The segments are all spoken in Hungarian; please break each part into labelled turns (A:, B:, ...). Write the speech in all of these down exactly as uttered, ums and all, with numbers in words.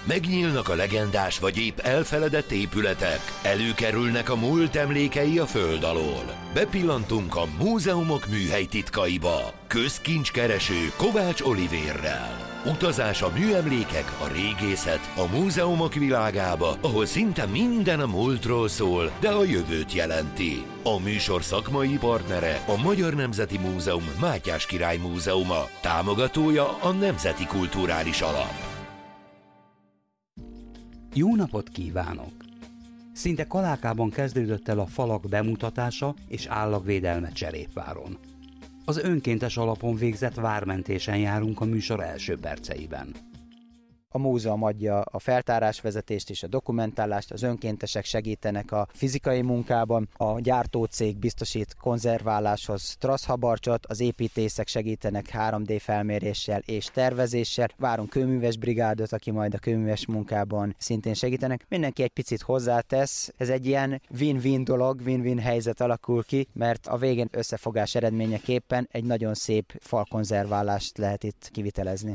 A: Megnyílnak a legendás vagy épp elfeledett épületek, előkerülnek a múlt emlékei a föld alól. Bepillantunk a múzeumok műhely titkaiba. Közkincskereső Kovács Olivérrel. Utazás a műemlékek, a régészet, a múzeumok világába, ahol szinte minden a múltról szól, de a jövőt jelenti. A műsor szakmai partnere a Magyar Nemzeti Múzeum Mátyás Király Múzeuma, támogatója a Nemzeti Kulturális Alap.
B: Jó napot kívánok! Szinte kalákában kezdődött el a falak bemutatása és állagvédelme Cserépváron. Az önkéntes alapon végzett vármentésen járunk a műsor első perceiben.
C: A múzeum adja a feltárásvezetést és a dokumentálást, az önkéntesek segítenek a fizikai munkában, a gyártócég biztosít konzerváláshoz trasszhabarcsot, az építészek segítenek három dé felméréssel és tervezéssel, várunk kőműves brigádot, aki majd a kőműves munkában szintén segítenek. Mindenki egy picit hozzátesz, ez egy ilyen win-win dolog, win-win helyzet alakul ki, mert a végén összefogás eredményeképpen egy nagyon szép falkonzerválást lehet itt kivitelezni.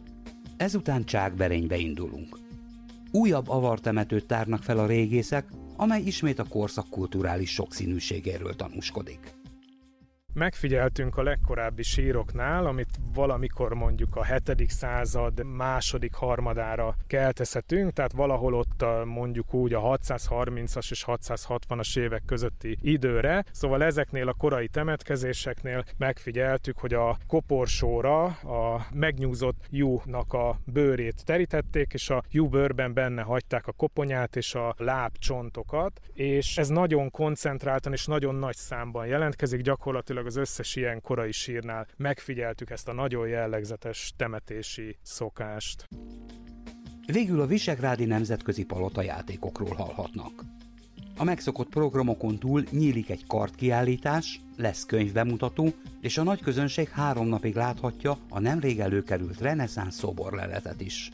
B: Ezután Csákberénybe indulunk. Újabb avartemetőt tárnak fel a régészek, amely ismét a korszak kulturális sokszínűségéről tanúskodik.
D: Megfigyeltünk a legkorábbi síroknál, amit valamikor mondjuk a hetedik század második harmadára keltezhetünk, tehát valahol ott a, mondjuk úgy a hatszázharmincas és hatszázhatvanas évek közötti időre. Szóval ezeknél a korai temetkezéseknél megfigyeltük, hogy a koporsóra a megnyúzott juhnak a bőrét terítették, és a juhbőrben benne hagyták a koponyát és a lábcsontokat, és ez nagyon koncentráltan és nagyon nagy számban jelentkezik, gyakorlatilag az összes ilyen korai sírnál megfigyeltük ezt a nagyon jellegzetes temetési szokást.
B: Végül a visegrádi nemzetközi palotajátékokról hallhatnak. A megszokott programokon túl nyílik egy kardkiállítás, lesz könyvbemutató, és a nagy közönség három napig láthatja a nemrég előkerült reneszánsz szoborleletet is.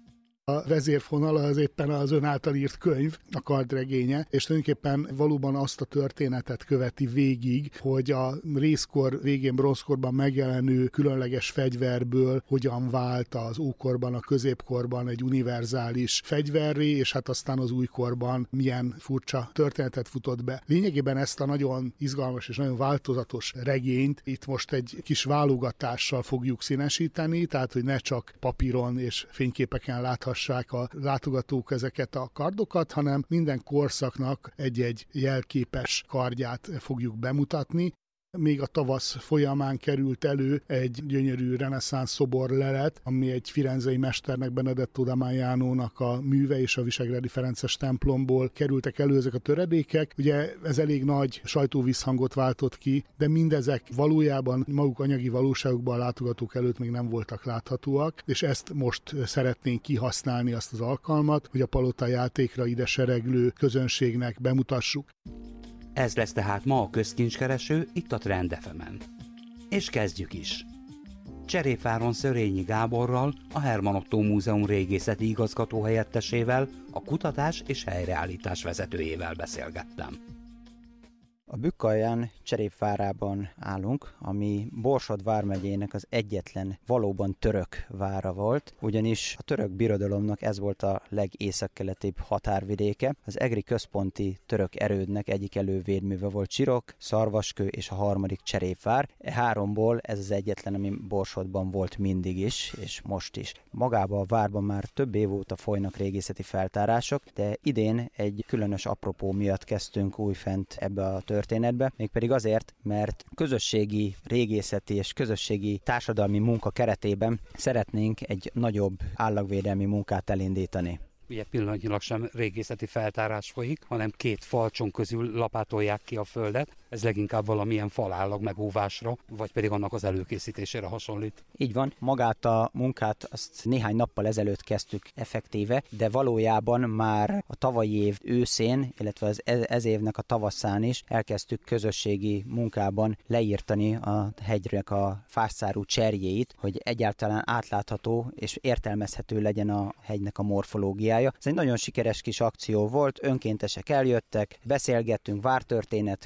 E: A vezérfonala az éppen az ön által írt könyv, a kardregénye, és tulajdonképpen valóban azt a történetet követi végig, hogy a rézkor végén, bronzkorban megjelenő különleges fegyverből hogyan vált az ókorban, a középkorban egy univerzális fegyverré, és hát aztán az újkorban milyen furcsa történetet futott be. Lényegében ezt a nagyon izgalmas és nagyon változatos regényt itt most egy kis válogatással fogjuk színesíteni, tehát hogy ne csak papíron és fényképeken láthassuk a látogatók ezeket a kardokat, hanem minden korszaknak egy-egy jelképes kardját fogjuk bemutatni. Még a tavasz folyamán került elő egy gyönyörű reneszánsz szoborlelet, ami egy firenzei mesternek, Benedetto da Maianónak a műve, és a visegrádi ferences templomból kerültek elő ezek a töredékek. Ugye ez elég nagy sajtóvízhangot váltott ki, de mindezek valójában maguk anyagi valóságukban a látogatók előtt még nem voltak láthatóak, és ezt most szeretnénk kihasználni, azt az alkalmat, hogy a palota játékra ide sereglő közönségnek bemutassuk.
B: Ez lesz tehát ma a közkincskereső itt a Trend ef emen. És kezdjük is. Cserépváron Szörényi Gáborral, a Herman Ottó Múzeum régészeti igazgató helyettesével, a kutatás és helyreállítás vezetőjével beszélgettem.
C: A Bükk-alján Cserépvárában állunk, ami Borsod vármegyének az egyetlen valóban török vára volt, ugyanis a török birodalomnak ez volt a legészakkeletibb határvidéke. Az egri központi török erődnek egyik elővédműve volt Csirok, Szarvaskő és a harmadik Cserépvár. E háromból ez az egyetlen, ami Borsodban volt mindig is, és most is. Magában a várban már több év óta folynak régészeti feltárások, de idén egy különös apropó miatt kezdtünk újfent ebbe a történetbe, mégpedig azért, mert közösségi régészeti és közösségi társadalmi munka keretében szeretnénk egy nagyobb állagvédelmi munkát elindítani.
B: Ugye pillanatnyilag sem régészeti feltárás folyik, hanem két falcson közül lapátolják ki a földet. Ez leginkább valamilyen falállag megóvásra, vagy pedig annak az előkészítésére hasonlít.
C: Így van, magát a munkát azt néhány nappal ezelőtt kezdtük effektíve, de valójában már a tavalyi év őszén, illetve az ez évnek a tavaszán is elkezdtük közösségi munkában leírtani a hegynek a fásszárú cserjéit, hogy egyáltalán átlátható és értelmezhető legyen a hegynek a morfológiája. Ez egy nagyon sikeres kis akció volt, önkéntesek eljöttek, beszélgettünk vártörténetről, közben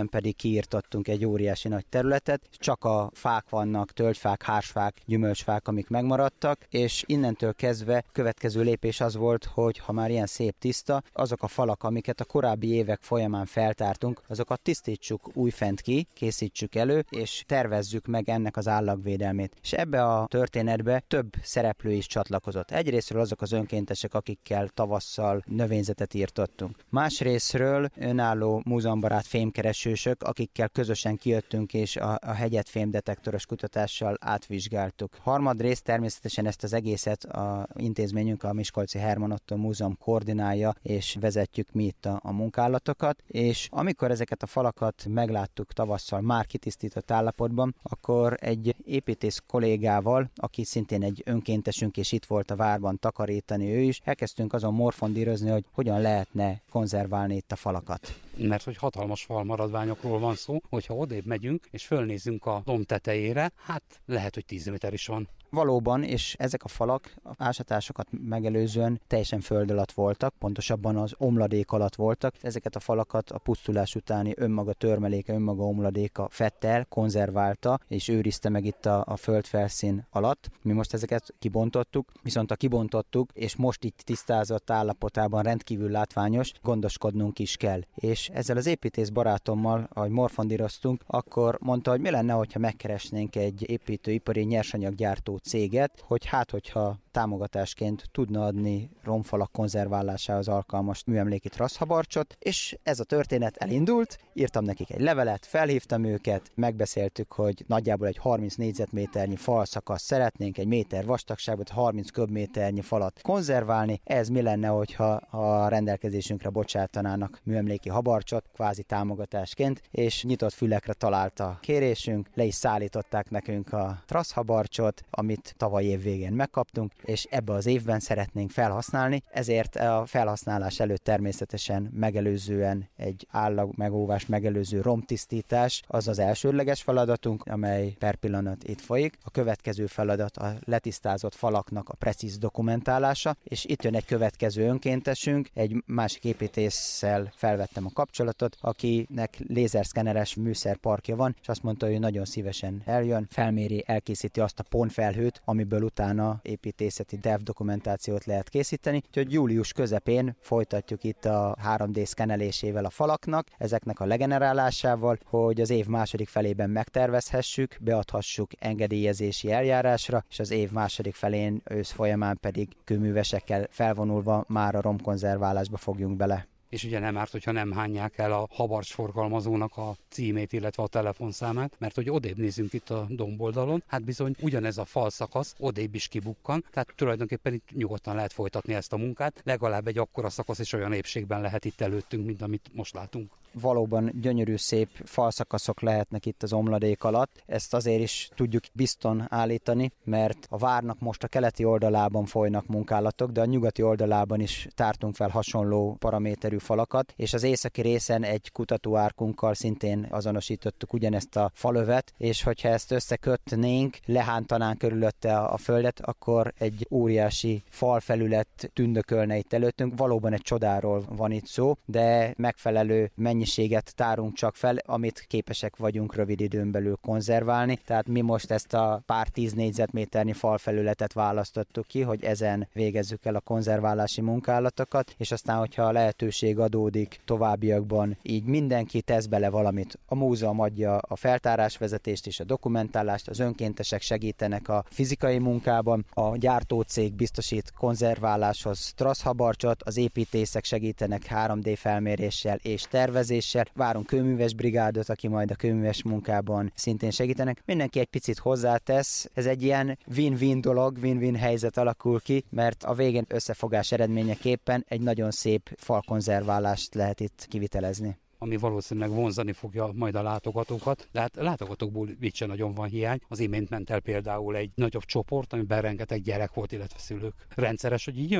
C: pedig kiirtottunk egy óriási nagy területet, csak a fák vannak, tölgyfák, hársfák, gyümölcsfák, amik megmaradtak, és innentől kezdve következő lépés az volt, hogy ha már ilyen szép tiszta, azok a falak, amiket a korábbi évek folyamán feltártunk, azokat tisztítsuk újfent ki, készítsük elő, és tervezzük meg ennek az állagvédelmét. És ebbe a történetbe több szereplő is csatlakozott. Egyrészről azok az önkéntesek, akikkel tavasszal növényzetet írtottunk. Másrészről önálló múzeumbarát fémkeresősök, akikkel közösen kijöttünk és a, a hegyet fémdetektoros kutatással átvizsgáltuk. Harmadrészt természetesen ezt az egészet a intézményünk, a Miskolci Herman Ottó Múzeum koordinálja, és vezetjük mi itt a, a munkálatokat, és amikor ezeket a falakat megláttuk tavasszal már kitisztított állapotban, akkor egy építész kollégával, aki szintén egy önkéntesünk, és itt volt a várban takarítani ő is, elkezdtünk azon morfondírozni, hogy hogyan lehetne konzerválni itt a falakat.
B: Mert hogy hatalmas falmaradványokról van szó, hogyha odébb megyünk és fölnézzünk a domb tetejére, hát lehet, hogy tíz méter is van.
C: Valóban, és ezek a falak a ásatásokat megelőzően teljesen föld alatt voltak, pontosabban az omladék alatt voltak. Ezeket a falakat a pusztulás utáni önmaga törmeléke, önmaga omladéka fette el, konzerválta, és őrizte meg itt a, a földfelszín alatt. Mi most ezeket kibontottuk, viszont a kibontottuk, és most itt tisztázott állapotában rendkívül látványos, gondoskodnunk is kell. És ezzel az építész barátommal, ahogy morfondíroztunk, akkor mondta, hogy mi lenne, hogyha megkeresnénk egy építőipari nyersanyaggyártó céget, hogy hát, hogyha támogatásként tudna adni romfalak konzerválásához alkalmas műemléki trasszhabarcsot, és ez a történet elindult, írtam nekik egy levelet, felhívtam őket, megbeszéltük, hogy nagyjából egy harminc négyzetméternyi falszakasz szeretnénk, egy méter vastagságot, harminc köbméternyi falat konzerválni, ez mi lenne, hogyha a rendelkezésünkre bocsátanának műemléki habarcsot, kvázi támogatásként, és nyitott fülekre talált a kérésünk, le is szállították nekünk a trasszhabarcsot, amit tavaly év végén megkaptunk, és ebbe az évben szeretnénk felhasználni, ezért a felhasználás előtt természetesen megelőzően egy állagmegóvás megelőző romtisztítás az az elsődleges feladatunk, amely per pillanat itt folyik. A következő feladat a letisztázott falaknak a precíz dokumentálása, és itt jön egy következő önkéntesünk, egy másik építéssel felvettem a kapcsolatot, akinek lézerszkeneres műszerparkja van, és azt mondta, hogy nagyon szívesen eljön, felméri, elkészíti azt a pontfelhőt, amiből utána építészeti dev dokumentációt lehet készíteni, úgyhogy július közepén folytatjuk itt a három dé szkenelésével a falaknak, ezeknek a legenerálásával, hogy az év második felében megtervezhessük, beadhassuk engedélyezési eljárásra, és az év második felén ősz folyamán pedig kőművesekkel felvonulva már a romkonzerválásba fogjunk bele.
B: És ugye nem árt, hogyha nem hányják el a habarcs forgalmazónak a címét, illetve a telefonszámát, mert hogy odébb nézünk itt a domboldalon, hát bizony ugyanez a falszakasz odébb is kibukkan, tehát tulajdonképpen itt nyugodtan lehet folytatni ezt a munkát, legalább egy akkora szakasz és olyan épségben lehet itt előttünk, mint amit most látunk.
C: Valóban gyönyörű, szép falszakaszok lehetnek itt az omladék alatt. Ezt azért is tudjuk bizton állítani, mert a várnak most a keleti oldalában folynak munkálatok, de a nyugati oldalában is tártunk fel hasonló paraméterű falakat, és az északi részen egy kutatóárkunkkal szintén azonosítottuk ugyanezt a falövet, és hogyha ezt összekötnénk, lehántanánk körülötte a földet, akkor egy óriási falfelület tündökölne itt előttünk. Valóban egy csodáról van itt szó, de megfelelő mennyiséget tárunk csak fel, amit képesek vagyunk rövid időn belül konzerválni. Tehát mi most ezt a pár tíz négyzetméternyi falfelületet választottuk ki, hogy ezen végezzük el a konzerválási munkálatokat, és aztán, hogyha a lehetőség adódik továbbiakban, így mindenki tesz bele valamit. A múzeum adja a feltárásvezetést és a dokumentálást, az önkéntesek segítenek a fizikai munkában, a gyártócég biztosít konzerváláshoz trasszhabarcsot, az építészek segítenek három dé felméréssel és tervezéssel, várunk kőműves brigádot, aki majd a kőműves munkában szintén segítenek. Mindenki egy picit hozzátesz, ez egy ilyen win-win dolog, win-win helyzet alakul ki, mert a végén összefogás eredményeképpen egy nagyon szép falkonzerválást lehet itt kivitelezni.
B: Ami valószínűleg vonzani fogja majd a látogatókat, de hát látogatókból itt sem nagyon van hiány. Az imént ment el például egy nagyobb csoport, amiben rengeteg gyerek volt, illetve szülők. Rendszeres, hogy így jönnek?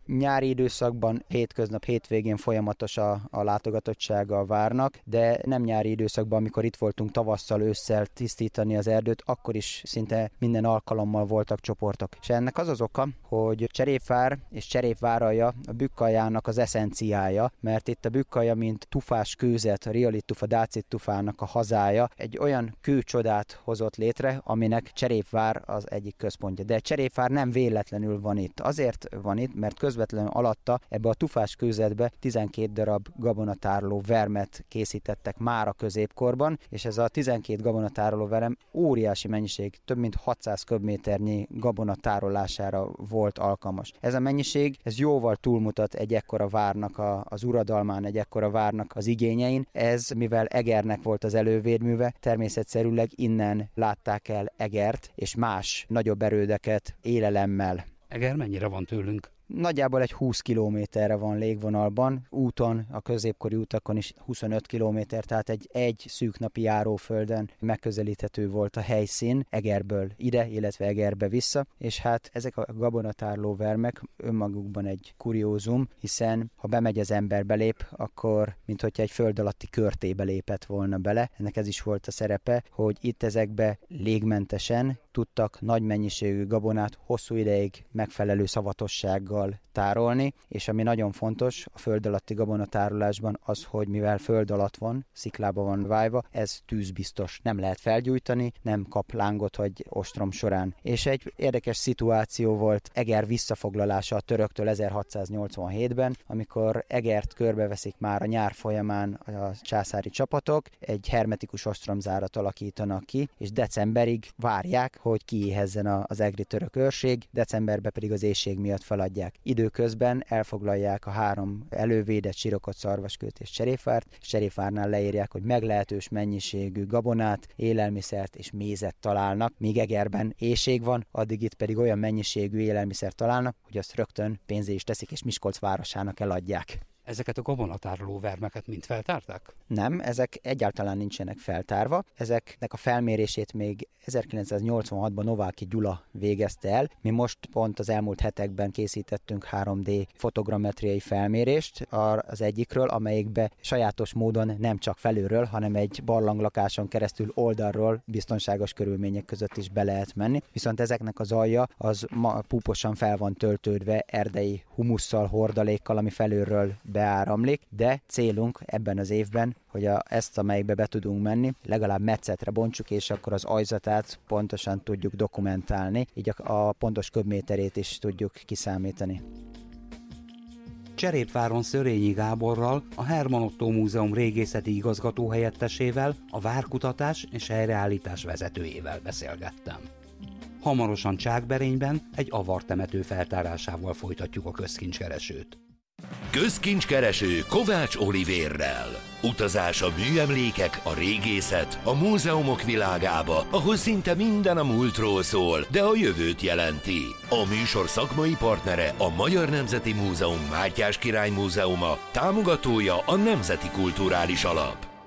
C: Nyári időszakban, hétköznap, hétvégén folyamatos a, a látogatottsága a várnak, de nem nyári időszakban, amikor itt voltunk tavasszal, ősszel tisztítani az erdőt, akkor is szinte minden alkalommal voltak csoportok. És ennek az az oka, hogy Cserépvár és Cserépváralja a Bükkaljának az eszenciája, mert itt a Bükkalja, mint tufás kőzet, a rialit tufa, dácit tufának a hazája, egy olyan kőcsodát hozott létre, aminek Cserépvár az egyik központja. De Cserépvár nem véletlenül van itt. Azért van itt, mert közvetlenül alatta ebbe a tufás kőzetbe tizenkét darab gabonatároló vermet készítettek már a középkorban, és ez a tizenkét gabonatároló verem óriási mennyiség, több mint hatszáz köbméternyi gabona tárolására volt alkalmas. Ez a mennyiség, ez jóval túlmutat egy ekkora várnak a, az uradalmán, egy ekkora várnak az igényein. Ez, mivel Egernek volt az elővédműve, természetszerűleg innen látták el Egert és más nagyobb erődeket élelemmel.
B: Eger mennyire van tőlünk?
C: Nagyjából egy húsz kilométerre van légvonalban, úton, a középkori utakon is huszonöt kilométer, tehát egy, egy szűk napi járóföldön megközelíthető volt a helyszín Egerből ide, illetve Egerbe vissza, és hát ezek a gabonatárló vermek önmagukban egy kuriózum, hiszen ha bemegy az ember belép, akkor minthogyha egy föld alatti körtébe lépett volna bele. Ennek ez is volt a szerepe, hogy itt ezekbe légmentesen tudtak nagy mennyiségű gabonát hosszú ideig megfelelő szavatossággal tárolni, és ami nagyon fontos a föld alatti gabonatárolásban az, hogy mivel föld alatt van, sziklába van vájva, ez tűzbiztos. Nem lehet felgyújtani, nem kap lángot vagy ostrom során. És egy érdekes szituáció volt Eger visszafoglalása a töröktől ezerhatszáznyolcvanhétben, amikor Egert körbeveszik már a nyár folyamán a császári csapatok, egy hermetikus ostromzárat alakítanak ki, és decemberig várják, hogy kiéhezzen az egri török őrség, decemberben pedig az éhség miatt feladják. Időközben elfoglalják a három elővédett Sirokot, Szarvaskőt és Cserépvárt, és Cserépvárnál leírják, hogy meglehetős mennyiségű gabonát, élelmiszert és mézet találnak, míg Egerben éhség van, addig itt pedig olyan mennyiségű élelmiszert találnak, hogy azt rögtön pénzé is teszik, és Miskolc városának eladják.
B: Ezeket a gabonatároló vermeket mind feltárták?
C: Nem, ezek egyáltalán nincsenek feltárva. Ezeknek a felmérését még ezerkilencszáznyolcvanhatban Nováky Gyula végezte el. Mi most pont az elmúlt hetekben készítettünk három dé fotogrammetriai felmérést az egyikről, amelyikbe sajátos módon nem csak felülről, hanem egy barlanglakáson keresztül oldalról biztonságos körülmények között is be lehet menni. Viszont ezeknek az alja az ma púposan fel van töltődve erdei humusszal, hordalékkal, ami felülről beáramlik, de célunk ebben az évben, hogy a, ezt, amelyikbe be tudunk menni, legalább metszetre bontsuk, és akkor az ajzatát pontosan tudjuk dokumentálni, így a, a pontos köbméterét is tudjuk kiszámítani.
B: Cserépváron Szörényi Gáborral, a Herman Ottó Múzeum régészeti igazgató helyettesével, a várkutatás és helyreállítás vezetőjével beszélgettem. Hamarosan Csákberényben egy avartemető feltárásával folytatjuk a közkincskeresőt.
A: Közkincskereső Kovács Olivérrel. Utazás a műemlékek, a régészet, a múzeumok világába, ahol szinte minden a múltról szól, de a jövőt jelenti. A műsor szakmai partnere a Magyar Nemzeti Múzeum Mátyás Király Múzeuma, támogatója a Nemzeti Kulturális Alap.